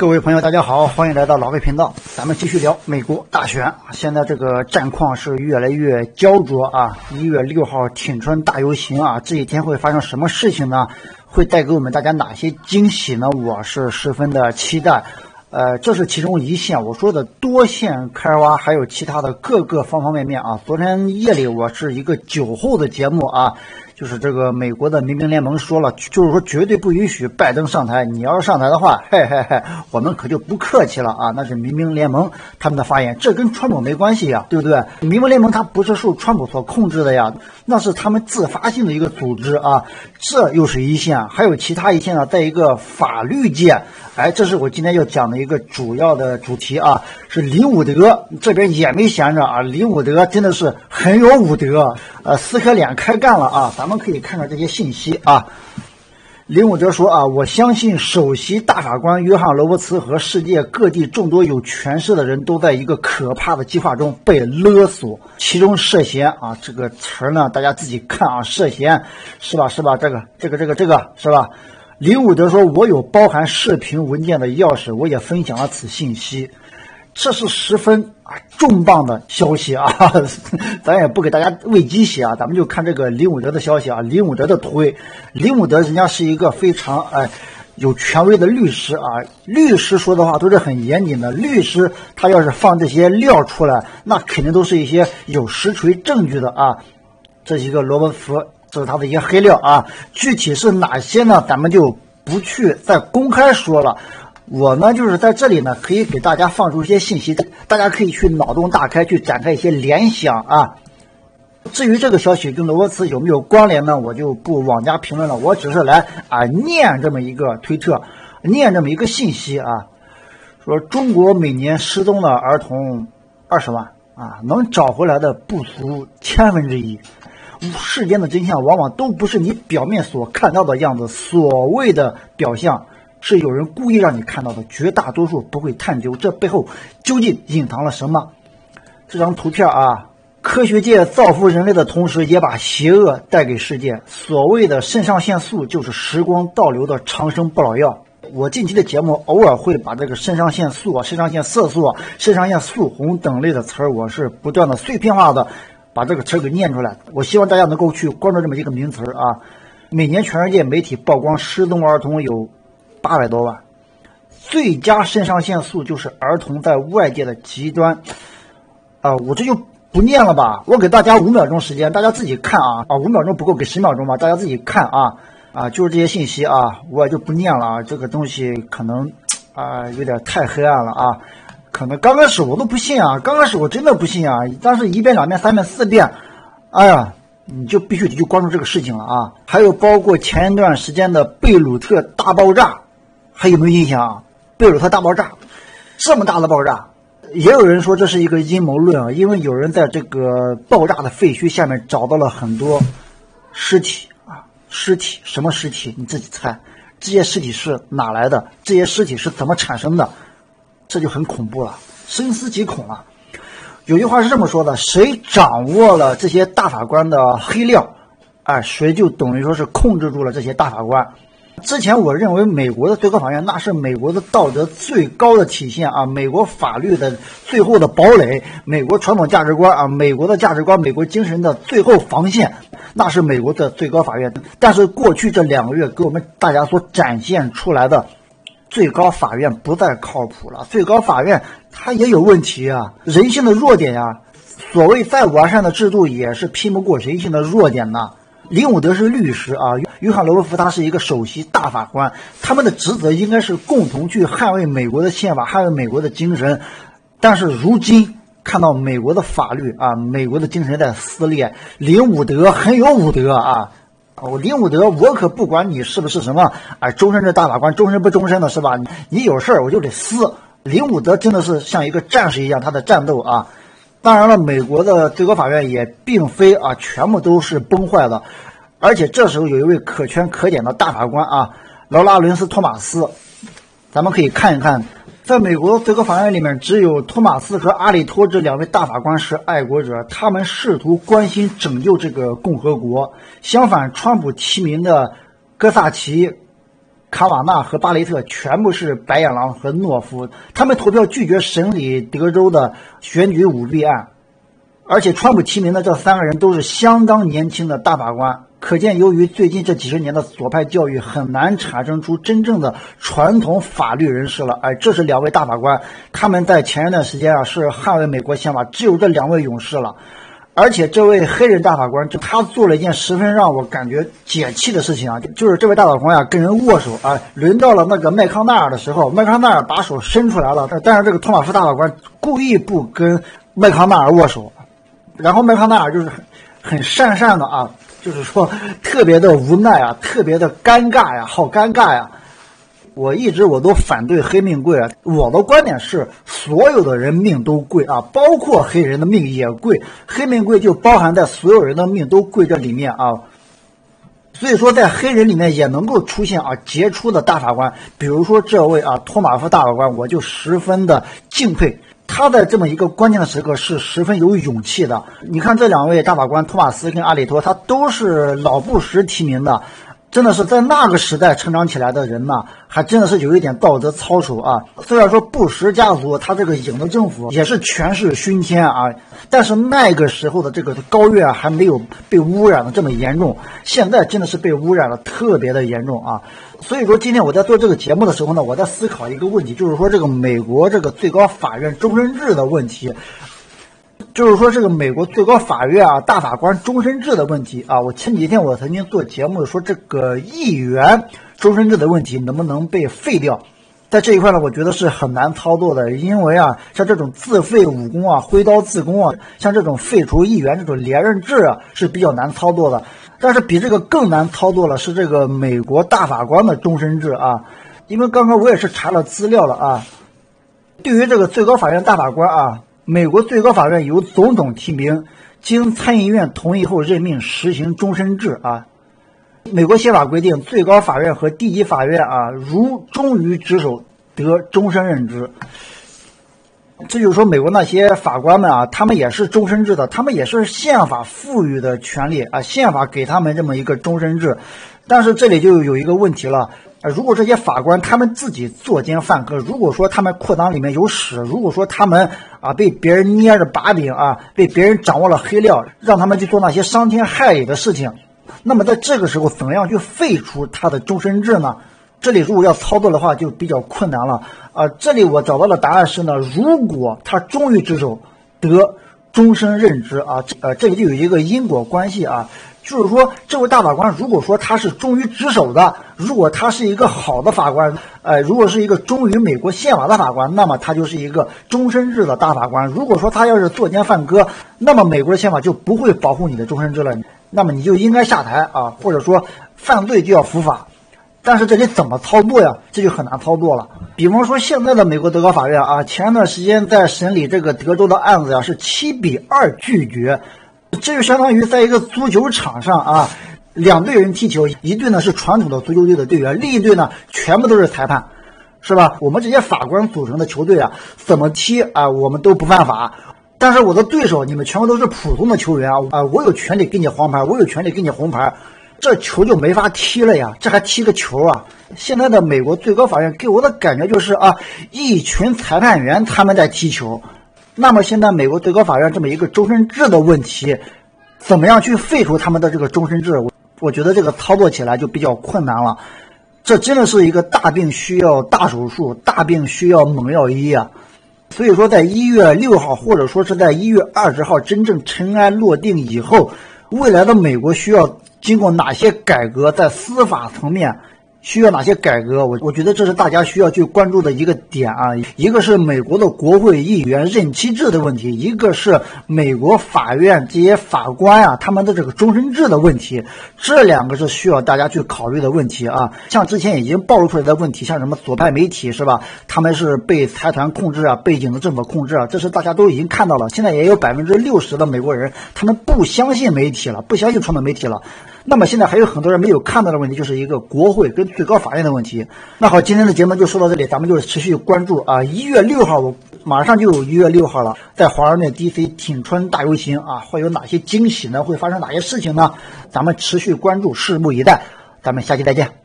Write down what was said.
各位朋友，大家好，欢迎来到老魏频道。咱们继续聊美国大选。现在这个战况是越来越焦灼啊！1月6号挺春大游行啊，这一天会发生什么事情呢？会带给我们大家哪些惊喜呢？我是十分的期待。这是其中一线，我说的多线开挖，还有其他的各个方方面面啊。昨天夜里我是一个酒后的节目啊。就是这个美国的民兵联盟说了，就是说绝对不允许拜登上台。你要是上台的话，我们可就不客气了啊！那是民兵联盟他们的发言，这跟川普没关系呀，对不对？民兵联盟它不是受川普所控制的呀，那是他们自发性的一个组织啊。这又是一线，还有其他一线呢，在一个法律界。这是我今天要讲的一个主要的主题啊，是林伍德这边也没闲着啊，林伍德真的是很有武德，撕开脸开干了啊！咱们可以看看这些信息啊。林伍德说啊，我相信首席大法官约翰·罗伯茨和世界各地众多有权势的人都在一个可怕的计划中被勒索，其中涉嫌啊，这个词呢大家自己看啊，涉嫌是吧？这个是吧？林伍德说，我有包含视频文件的钥匙，我也分享了此信息。这是十分重磅的消息啊！咱也不给大家喂鸡血啊，咱们就看这个林伍德的消息啊，林伍德的推。林伍德人家是一个非常有权威的律师啊，律师说的话都是很严谨的。律师他要是放这些料出来，那肯定都是一些有实锤证据的啊。这是一个罗伯茨。这是他的一些黑料啊，具体是哪些呢？咱们就不去再公开说了。我呢，就是在这里呢，可以给大家放出一些信息，大家可以去脑洞大开，去展开一些联想啊。至于这个消息跟罗伯茨有没有关联呢，我就不往加评论了。我只是来念这么一个推特，念这么一个信息啊，说中国每年失踪的儿童20万啊，能找回来的不足1/1000。世间的真相往往都不是你表面所看到的样子，所谓的表象是有人故意让你看到的，绝大多数不会探究这背后究竟隐藏了什么。这张图片啊，科学界造福人类的同时也把邪恶带给世界。所谓的肾上腺素就是时光倒流的长生不老药。我近期的节目偶尔会把这个肾上腺素肾上腺色素肾上腺素红等类的词儿，我是不断的碎片化的把这个词给念出来。我希望大家能够去关注这么一个名词啊。每年全世界媒体曝光失踪儿童有800多万，最佳肾上腺素就是儿童在外界的极端我这就不念了吧，我给大家5秒钟时间，大家自己看啊5秒钟不够，给10秒钟吧，大家自己看就是这些信息啊，我也就不念了啊。这个东西可能有点太黑暗了啊。可能刚开始我都不信啊，刚开始我真的不信啊，但是1遍2遍3遍4遍，你就必须得去关注这个事情了啊。还有包括前一段时间的贝鲁特大爆炸，还有没有印象啊？贝鲁特大爆炸，这么大的爆炸，也有人说这是一个阴谋论啊，因为有人在这个爆炸的废墟下面找到了很多尸体啊，什么尸体？你自己猜，这些尸体是哪来的？这些尸体是怎么产生的？这就很恐怖了，深思极恐了。有句话是这么说的，谁掌握了这些大法官的黑料，谁就等于说是控制住了这些大法官。之前我认为美国的最高法院那是美国的道德最高的体现啊，美国法律的最后的堡垒，美国传统价值观美国的价值观，美国精神的最后防线，那是美国的最高法院。但是过去这2个月给我们大家所展现出来的最高法院不再靠谱了，最高法院它也有问题啊，人性的弱点呀。所谓再完善的制度也是拼不过人性的弱点呐。林伍德是律师啊，约翰·罗伯茨他是一个首席大法官，他们的职责应该是共同去捍卫美国的宪法，捍卫美国的精神。但是如今看到美国的法律美国的精神在撕裂，林伍德很有武德啊。林伍德，我可不管你是不是什么终身制大法官，终身不终身的是吧？你有事儿我就得撕。林伍德真的是像一个战士一样，他的战斗啊。当然了，美国的最高法院也并非全部都是崩坏的，而且这时候有一位可圈可点的大法官劳拉伦斯·托马斯，咱们可以看一看，在美国最高法院里面，只有托马斯和阿里托这2位大法官是爱国者，他们试图关心拯救这个共和国。相反，川普提名的戈萨奇卡瓦纳和巴雷特全部是白眼狼和懦夫，他们投票拒绝审理德州的选举舞弊案，而且川普提名的这3个人都是相当年轻的大法官，可见由于最近这几十年的左派教育，很难产生出真正的传统法律人士了。这是2位大法官，他们在前一段时间是捍卫美国宪法，只有这2位勇士了。而且这位黑人大法官，他做了一件十分让我感觉解气的事情就是这位大法官跟人握手轮到了那个麦康奈尔的时候，麦康奈尔把手伸出来了，但是这个托马斯大法官故意不跟麦康奈尔握手，然后麦康奈尔就是很讪讪的就是说特别的无奈特别的尴尬好尴尬我一直都反对黑命贵我的观点是所有的人命都贵包括黑人的命也贵，黑命贵就包含在所有人的命都贵这里面所以说在黑人里面也能够出现杰出的大法官，比如说这位托马斯大法官，我就十分的敬佩，他在这么一个关键的时刻是十分有勇气的。你看这2位大法官托马斯跟阿里托，他都是老布什提名的，真的是在那个时代成长起来的人呢，还真的是有一点道德操守虽然说布什家族他这个影子政府也是权势熏天但是那个时候的这个高院还没有被污染的这么严重，现在真的是被污染的特别的严重所以说今天我在做这个节目的时候呢，我在思考一个问题，就是说这个美国这个最高法院终身制的问题，就是说这个美国最高法院大法官终身制的问题我前几天我曾经做节目说这个议员终身制的问题能不能被废掉，在这一块呢我觉得是很难操作的，因为像这种自废武功挥刀自宫像这种废除议员这种连任制是比较难操作的。但是比这个更难操作了是这个美国大法官的终身制因为刚刚我也是查了资料了对于这个最高法院大法官美国最高法院由总统提名，经参议院同意后任命，实行终身制美国宪法规定，最高法院和第一法院如忠于职守，得终身任职。这就是说美国那些法官们他们也是终身制的，他们也是宪法赋予的权利宪法给他们这么一个终身制。但是这里就有一个问题了，如果这些法官他们自己作奸犯科，如果说他们裤裆里面有屎，如果说他们被别人捏着把柄被别人掌握了黑料，让他们去做那些伤天害理的事情，那么在这个时候怎么样去废除他的终身制呢？这里如果要操作的话就比较困难了这里我找到的答案是呢，如果他忠于职守，得终身任职这里就有一个因果关系就是说这位大法官如果说他是忠于职守的，如果他是一个好的法官如果是一个忠于美国宪法的法官，那么他就是一个终身制的大法官。如果说他要是作奸犯科，那么美国的宪法就不会保护你的终身制了，那么你就应该下台或者说犯罪就要伏法。但是这里怎么操作呀？这就很难操作了。比方说现在的美国最高法院前段时间在审理这个德州的案子是7-2拒绝，这就相当于在一个足球场上2队人踢球，一队呢是传统的足球队的队员，另一队呢全部都是裁判，是吧？我们这些法官组成的球队怎么踢我们都不犯法，但是我的对手你们全部都是普通的球员我有权利给你黄牌，我有权利给你红牌，这球就没法踢了呀，这还踢个球现在的美国最高法院给我的感觉就是一群裁判员他们在踢球。那么现在美国最高法院这么一个终身制的问题，怎么样去废除他们的这个终身制，我觉得这个操作起来就比较困难了。这真的是一个大病需要大手术，大病需要猛药医所以说在1月6号或者说是在1月20号真正尘埃落定以后，未来的美国需要经过哪些改革，在司法层面需要哪些改革，我觉得这是大家需要去关注的一个点一个是美国的国会议员任期制的问题，一个是美国法院这些法官他们的这个终身制的问题，这2个是需要大家去考虑的问题像之前已经暴露出来的问题，像什么左派媒体是吧，他们是被财团控制被影子政府控制这是大家都已经看到了。现在也有60%的美国人他们不相信媒体了，不相信传统媒体了。那么现在还有很多人没有看到的问题，就是一个国会跟最高法院的问题。那好，今天的节目就说到这里，咱们就持续关注1月6号马上就有1月6号了，在华盛顿 DC 挺春大游行会有哪些惊喜呢？会发生哪些事情呢？咱们持续关注，拭目以待。咱们下期再见。